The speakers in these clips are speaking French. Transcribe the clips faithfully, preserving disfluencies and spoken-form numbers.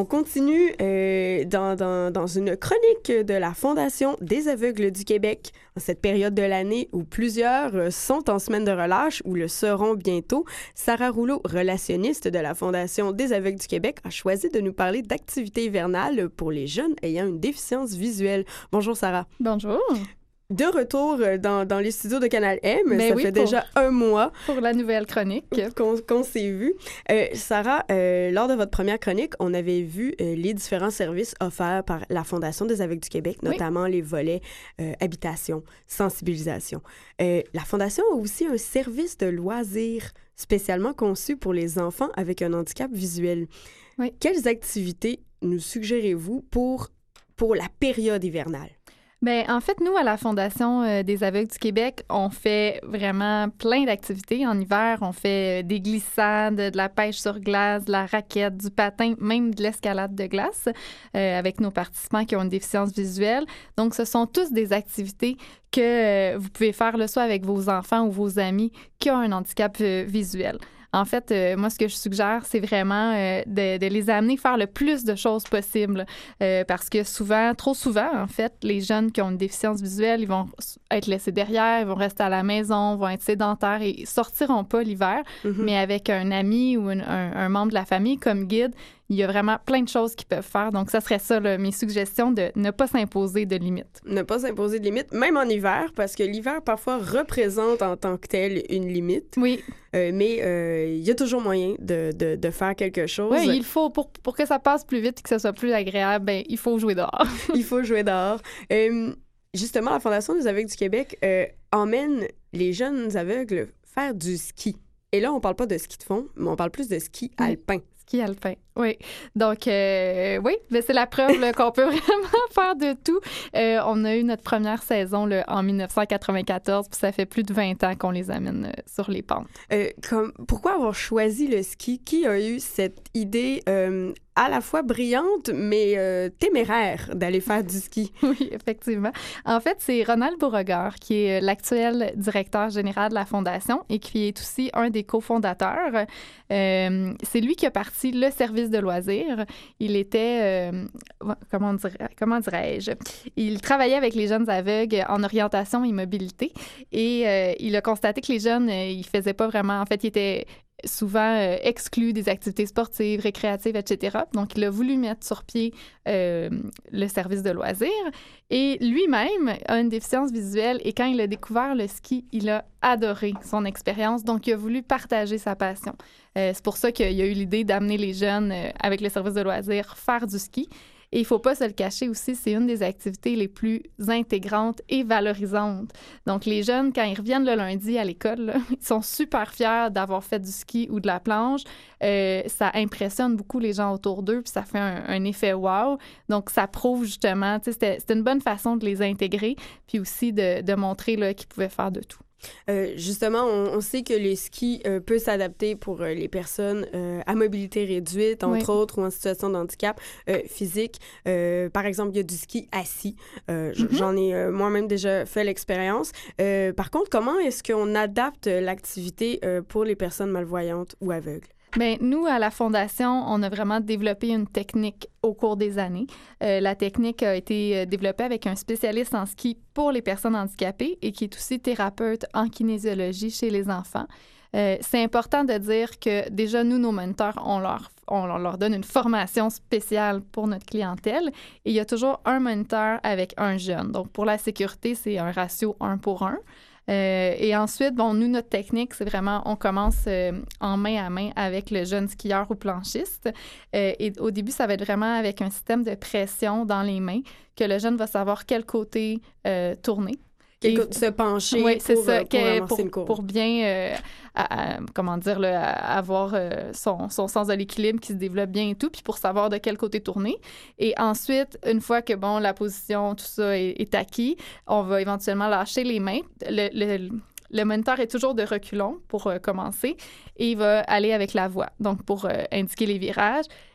On continue euh, dans, dans, dans une chronique de la Fondation des aveugles du Québec. En cette période de l'année où plusieurs sont en semaine de relâche ou le seront bientôt, Sarah Rouleau, relationniste de la Fondation des aveugles du Québec, a choisi de nous parler d'activités hivernales pour les jeunes ayant une déficience visuelle. Bonjour Sarah. Bonjour. De retour dans, dans les studios de Canal M, ben ça oui, fait pour, déjà un mois pour la nouvelle chronique qu'on, qu'on s'est vu. Euh, Sarah, euh, lors de votre première chronique, on avait vu euh, les différents services offerts par la Fondation des aveugles du Québec, notamment oui. les volets euh, habitation, sensibilisation. Euh, la Fondation a aussi un service de loisirs spécialement conçu pour les enfants avec un handicap visuel. Oui. Quelles activités nous suggérez-vous pour, pour la période hivernale? Bien, en fait, nous, à la Fondation euh, des aveugles du Québec, on fait vraiment plein d'activités. En hiver, on fait euh, des glissades, de la pêche sur glace, de la raquette, du patin, même de l'escalade de glace euh, avec nos participants qui ont une déficience visuelle. Donc, ce sont tous des activités que euh, vous pouvez faire le soit avec vos enfants ou vos amis qui ont un handicap euh, visuel. En fait, euh, moi, ce que je suggère, c'est vraiment euh, de, de les amener faire le plus de choses possible. Euh, parce que souvent, trop souvent, en fait, les jeunes qui ont une déficience visuelle, ils vont être laissés derrière, ils vont rester à la maison, vont être sédentaires et sortiront pas l'hiver. Mm-hmm. Mais avec un ami ou une, un, un membre de la famille comme guide, il y a vraiment plein de choses qu'ils peuvent faire. Donc, ça serait ça, là, mes suggestions, de ne pas s'imposer de limites. Ne pas s'imposer de limites, même en hiver, parce que l'hiver, parfois, représente en tant que tel une limite. Oui. Euh, mais euh, il y a toujours moyen de, de, de faire quelque chose. Oui, il faut, pour, pour que ça passe plus vite et que ça soit plus agréable, ben, il faut jouer dehors. Il faut jouer dehors. Euh, justement, la Fondation des aveugles du Québec euh, emmène les jeunes aveugles faire du ski. Et là, on parle pas de ski de fond, mais on parle plus de ski oui. alpin. Ski alpin, oui. Donc, euh, oui, mais c'est la preuve là, qu'on peut vraiment faire de tout. Euh, on a eu notre première saison là, en dix-neuf cent quatre-vingt-quatorze, puis ça fait plus de vingt ans qu'on les amène euh, sur les pentes. Euh, comme, pourquoi avoir choisi le ski? Qui a eu cette idée euh, à la fois brillante, mais euh, téméraire d'aller faire du ski? Oui, effectivement. En fait, c'est Ronald Beauregard, qui est l'actuel directeur général de la Fondation et qui est aussi un des cofondateurs. Euh, c'est lui qui a parti le service de loisirs. Il était, euh, comment, dirais, comment dirais-je, il travaillait avec les jeunes aveugles en orientation et mobilité et euh, il a constaté que les jeunes, euh, ils faisaient pas vraiment, en fait, ils étaient souvent euh, exclus des activités sportives, récréatives, et cetera. Donc, il a voulu mettre sur pied euh, le service de loisirs. Et lui-même a une déficience visuelle et quand il a découvert le ski, il a adoré son expérience. Donc, il a voulu partager sa passion. Euh, c'est pour ça qu'il y a eu l'idée d'amener les jeunes euh, avec le service de loisirs faire du ski. Et il ne faut pas se le cacher aussi, c'est une des activités les plus intégrantes et valorisantes. Donc, les jeunes, quand ils reviennent le lundi à l'école, là, ils sont super fiers d'avoir fait du ski ou de la planche. Euh, ça impressionne beaucoup les gens autour d'eux, puis ça fait un, un effet wow. Donc, ça prouve justement, tu sais, c'était, c'était une bonne façon de les intégrer, puis aussi de, de montrer là, qu'ils pouvaient faire de tout. Euh, justement, on, on sait que le ski euh, peut s'adapter pour euh, les personnes euh, à mobilité réduite, entre oui. autres, ou en situation de handicap euh, physique. Euh, par exemple, il y a du ski assis. Euh, mm-hmm. J'en ai euh, moi-même déjà fait l'expérience. Euh, par contre, comment est-ce qu'on adapte l'activité euh, pour les personnes malvoyantes ou aveugles? Bien, nous, à la Fondation, on a vraiment développé une technique au cours des années. Euh, la technique a été développée avec un spécialiste en ski pour les personnes handicapées et qui est aussi thérapeute en kinésiologie chez les enfants. Euh, c'est important de dire que déjà, nous, nos moniteurs, on leur, on leur donne une formation spéciale pour notre clientèle et il y a toujours un moniteur avec un jeune. Donc, pour la sécurité, c'est un ratio un pour un. Euh, et ensuite, bon, nous, notre technique, c'est vraiment, on commence euh, en main à main avec le jeune skieur ou planchiste. Euh, et au début, ça va être vraiment avec un système de pression dans les mains que le jeune va savoir quel côté euh, tourner. Et, se pencher oui, c'est pour, ça, pour, que, pour, pour, pour bien euh, à, à, comment dire, là, avoir euh, son, son sens de l'équilibre qui se développe bien et tout, puis pour savoir de quel côté tourner. Et ensuite, une fois que bon, la position, tout ça est, est acquis, on va éventuellement lâcher les mains. Le, le, le moniteur est toujours de reculons pour euh, commencer et il va aller avec la voix, donc pour euh, indiquer les virages.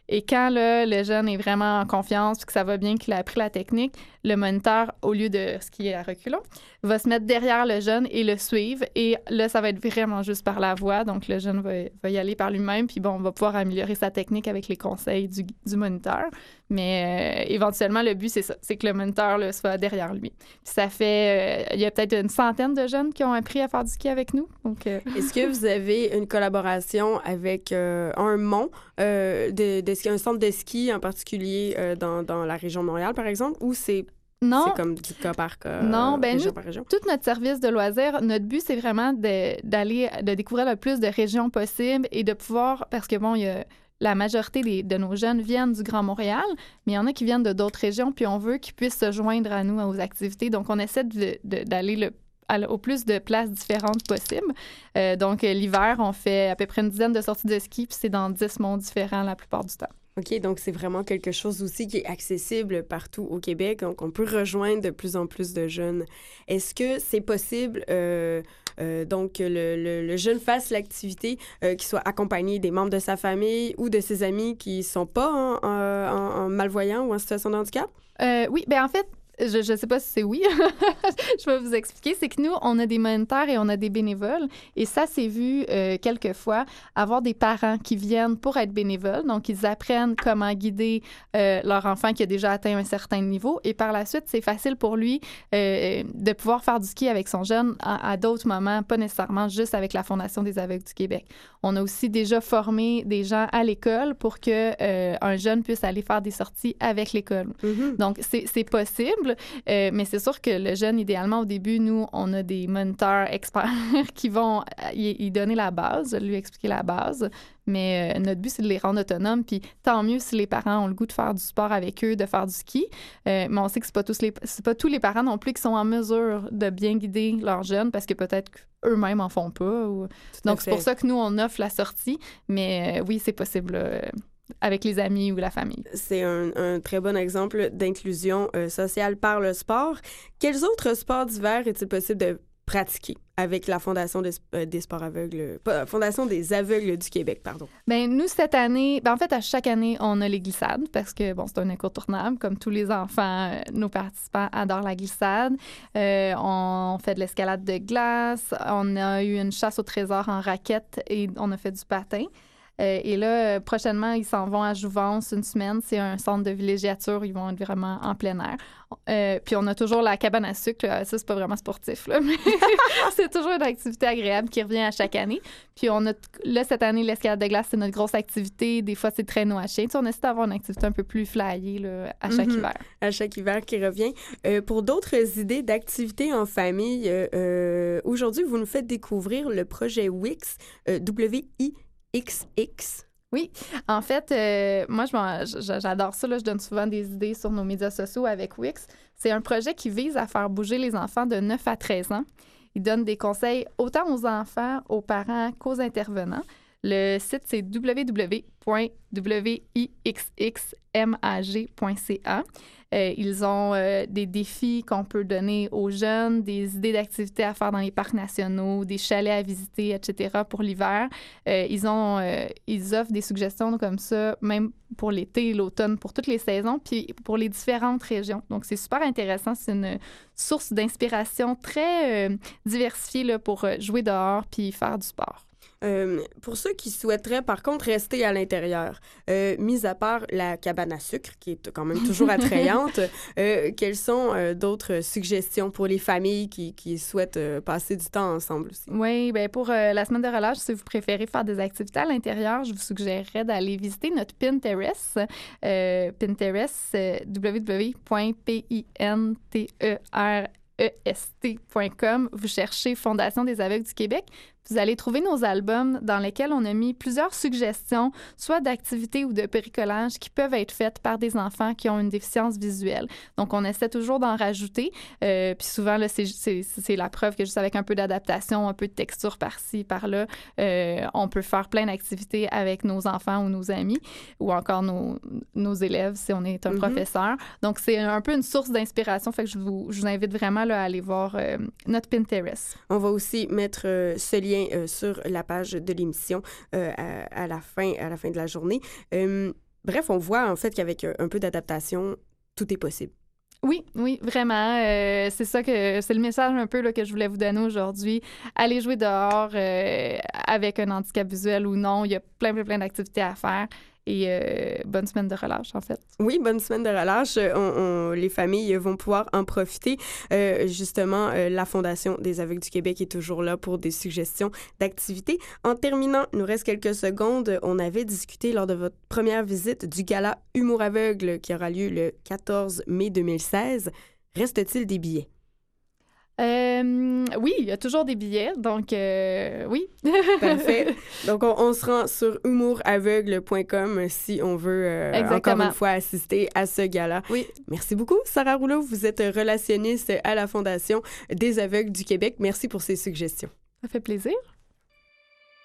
Et quand là, le jeune est vraiment en confiance, que ça va bien, qu'il a appris la technique, le moniteur, au lieu de skier à reculons, va se mettre derrière le jeune et le suivre. Et là, ça va être vraiment juste par la voix. Donc, le jeune va, va y aller par lui-même. Puis bon, on va pouvoir améliorer sa technique avec les conseils du, du moniteur. Mais euh, éventuellement, le but, c'est ça. C'est que le moniteur là, soit derrière lui. Puis ça fait... Euh, il y a peut-être une centaine de jeunes qui ont appris à faire du ski avec nous. Donc, euh... Est-ce que vous avez une collaboration avec euh, un mont, euh, de, de ski, un centre de ski en particulier euh, dans, dans la région de Montréal, par exemple, ou c'est... Non. C'est comme du cas par cas, non, ben région nous, par région. Tout notre service de loisirs, notre but, c'est vraiment de, d'aller, de découvrir le plus de régions possibles et de pouvoir, parce que bon, il y a la majorité des, de nos jeunes viennent du Grand Montréal, mais il y en a qui viennent de d'autres régions, puis on veut qu'ils puissent se joindre à nous, aux activités. Donc, on essaie de, de, d'aller le au plus de places différentes possibles. Euh, donc, l'hiver, on fait à peu près une dizaine de sorties de ski, puis c'est dans dix monts différents la plupart du temps. OK, donc c'est vraiment quelque chose aussi qui est accessible partout au Québec, donc on peut rejoindre de plus en plus de jeunes. Est-ce que c'est possible, euh, euh, donc, que le, le, le jeune fasse l'activité, euh, qu'il soit accompagné des membres de sa famille ou de ses amis qui ne sont pas en, en, en malvoyants ou en situation de handicap? Euh, oui, bien en fait, je ne sais pas si c'est oui, je vais vous expliquer, c'est que nous, on a des moniteurs et on a des bénévoles, et ça, c'est vu euh, quelquefois, avoir des parents qui viennent pour être bénévoles, donc ils apprennent comment guider euh, leur enfant qui a déjà atteint un certain niveau, et par la suite, c'est facile pour lui euh, de pouvoir faire du ski avec son jeune à, à d'autres moments, pas nécessairement juste avec la Fondation des aveugles du Québec. On a aussi déjà formé des gens à l'école pour que euh, un jeune puisse aller faire des sorties avec l'école. Mm-hmm. Donc, c'est, c'est possible. Euh, mais c'est sûr que le jeune, idéalement, au début, nous, on a des moniteurs experts qui vont y, y donner la base, lui expliquer la base. Mais euh, notre but, c'est de les rendre autonomes. Puis tant mieux si les parents ont le goût de faire du sport avec eux, de faire du ski. Euh, mais on sait que c'est pas tous les, c'est pas tous les parents non plus qui sont en mesure de bien guider leurs jeunes parce que peut-être qu'eux-mêmes en font pas. Ou... Donc, c'est pour ça que nous, on offre la sortie. Mais euh, oui, c'est possible. Euh, avec les amis ou la famille. C'est un, un très bon exemple d'inclusion euh, sociale par le sport. Quels autres sports d'hiver est-il possible de pratiquer avec la Fondation des, euh, des sports aveugles, pas, Fondation des aveugles du Québec, pardon? Bien, nous, cette année, ben, en fait, à chaque année, on a les glissades parce que, bon, c'est un incontournable. Comme tous les enfants, euh, nos participants adorent la glissade. Euh, on fait de l'escalade de glace. On a eu une chasse au trésor en raquette et on a fait du patin. Euh, et là, prochainement, ils s'en vont à Jouvence une semaine. C'est un centre de villégiature. Ils vont être vraiment en plein air. Euh, puis on a toujours la cabane à sucre. Ça, c'est pas vraiment sportif, là, mais c'est toujours une activité agréable qui revient à chaque année. Puis on a, là, cette année, l'escalade de glace, c'est notre grosse activité. Des fois, c'est traîneau à chien. Tu sais, on essaie d'avoir une activité un peu plus flyée là, à chaque mm-hmm. hiver. À chaque hiver qui revient. Euh, pour d'autres idées d'activités en famille, euh, aujourd'hui, vous nous faites découvrir le projet Wix, euh, W I X X. Oui, en fait, euh, moi, je j'adore ça. Là, je donne souvent des idées sur nos médias sociaux avec Wix. C'est un projet qui vise à faire bouger les enfants de neuf à treize ans. Il donne des conseils autant aux enfants, aux parents qu'aux intervenants. Le site, c'est w w w point w i x x mag point c a. Euh, ils ont euh, des défis qu'on peut donner aux jeunes, des idées d'activités à faire dans les parcs nationaux, des chalets à visiter, et cetera pour l'hiver. Euh, ils, ont, euh, ils offrent des suggestions comme ça, même pour l'été, l'automne, pour toutes les saisons, puis pour les différentes régions. Donc, c'est super intéressant. C'est une source d'inspiration très euh, diversifiée là, pour jouer dehors puis faire du sport. Euh, pour ceux qui souhaiteraient, par contre, rester à l'intérieur, euh, mis à part la cabane à sucre, qui est quand même toujours attrayante, euh, quelles sont euh, d'autres suggestions pour les familles qui, qui souhaitent euh, passer du temps ensemble aussi? Oui, bien pour euh, la semaine de relâche, si vous préférez faire des activités à l'intérieur, je vous suggérerais d'aller visiter notre Pinterest. Euh, Pinterest, c'est w w w point p i n t e r e s t point com. Vous cherchez Fondation des aveugles du Québec. Vous allez trouver nos albums dans lesquels on a mis plusieurs suggestions, soit d'activités ou de bricolage qui peuvent être faites par des enfants qui ont une déficience visuelle. Donc, on essaie toujours d'en rajouter. Euh, puis souvent, là, c'est, c'est, c'est la preuve que juste avec un peu d'adaptation, un peu de texture par-ci, par-là, euh, on peut faire plein d'activités avec nos enfants ou nos amis ou encore nos, nos élèves si on est un mm-hmm. professeur. Donc, c'est un peu une source d'inspiration. Fait que je vous, je vous invite vraiment là, à aller voir euh, notre Pinterest. On va aussi mettre euh, ce lien Euh, sur la page de l'émission euh, à, à, la fin, à la fin de la journée. Euh, bref, on voit en fait qu'avec un peu d'adaptation, tout est possible. Oui, oui, vraiment. Euh, c'est ça que c'est le message un peu là, que je voulais vous donner aujourd'hui. Allez jouer dehors euh, avec un handicap visuel ou non. Il y a plein, plein, plein d'activités à faire. Et euh, bonne semaine de relâche, en fait. Oui, bonne semaine de relâche. On, on, les familles vont pouvoir en profiter. Euh, justement, euh, la Fondation des aveugles du Québec est toujours là pour des suggestions d'activités. En terminant, il nous reste quelques secondes. On avait discuté lors de votre première visite du gala Humour aveugle qui aura lieu le quatorze mai deux mille seize. Reste-t-il des billets? Euh, oui, il y a toujours des billets, donc euh, oui. Parfait. Donc, on, on se rend sur humour aveugle point com si on veut euh, encore une fois assister à ce gala. Oui. Merci beaucoup, Sarah Rouleau. Vous êtes relationniste à la Fondation des aveugles du Québec. Merci pour ces suggestions. Ça fait plaisir.